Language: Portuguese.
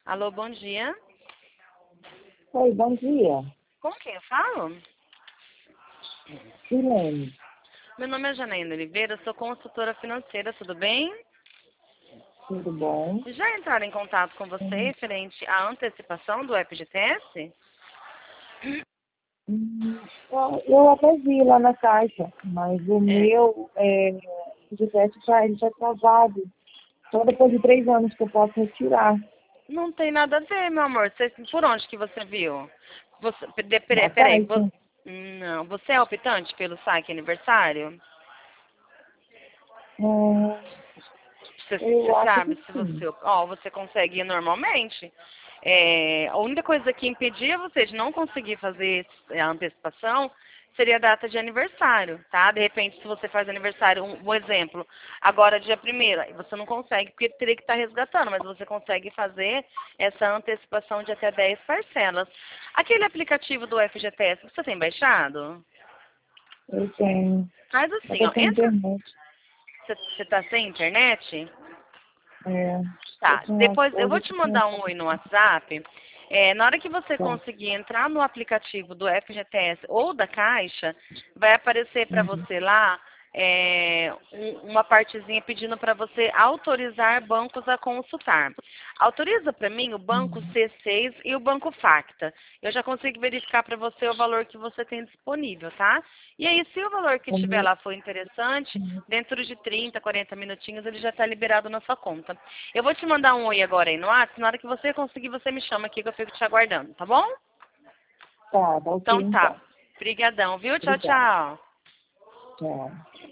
Alô, bom dia. Oi, bom dia. Com quem eu falo? Silene, Meu nome é Janaína Oliveira, sou consultora financeira, tudo bem? tudo bom? Já entraram em contato com você referente à antecipação do FGTS? Eu até vi lá na caixa, mas o É, meu de teste para ele já travado. Só depois de 3 anos que eu posso retirar não tem nada a ver, meu amor. Por onde que você viu? na Peraí, caixa. não, você é optante pelo saque aniversário? Hum, Você eu acho sabe que se sim. você consegue ir normalmente. A única coisa que impedia você de não conseguir fazer a antecipação seria a data de aniversário, tá? De repente, se você faz aniversário, um exemplo, agora dia 1º, aí você não consegue, porque teria que estar resgatando, mas você consegue fazer essa antecipação de até 10 parcelas. Aquele aplicativo do FGTS, você tem baixado? Eu tenho. Faz Eu assim, tô ó, sem entra, internet. você tá sem internet? É, eu Tá, tenho uma depois eu vou esposa te que tem. mandar um oi no WhatsApp. Na hora que você Tá. conseguir entrar no aplicativo do FGTS ou da Caixa, vai aparecer para Uhum. você lá uma partezinha pedindo para você autorizar bancos a consultar. Autoriza para mim o banco Uhum. C6 e o banco Facta. Eu já consigo verificar para você o valor que você tem disponível, tá? E aí, se o valor que O tiver meu, lá for interessante, dentro de 30, 40 minutinhos ele já está liberado na sua conta. Eu vou te mandar um oi agora aí no WhatsApp. Na hora que você conseguir, você me chama aqui que eu fico te aguardando, tá bom? tá ok Então tá. então. Brigadão, viu? Tchau, Obrigada. tchau. Tchau.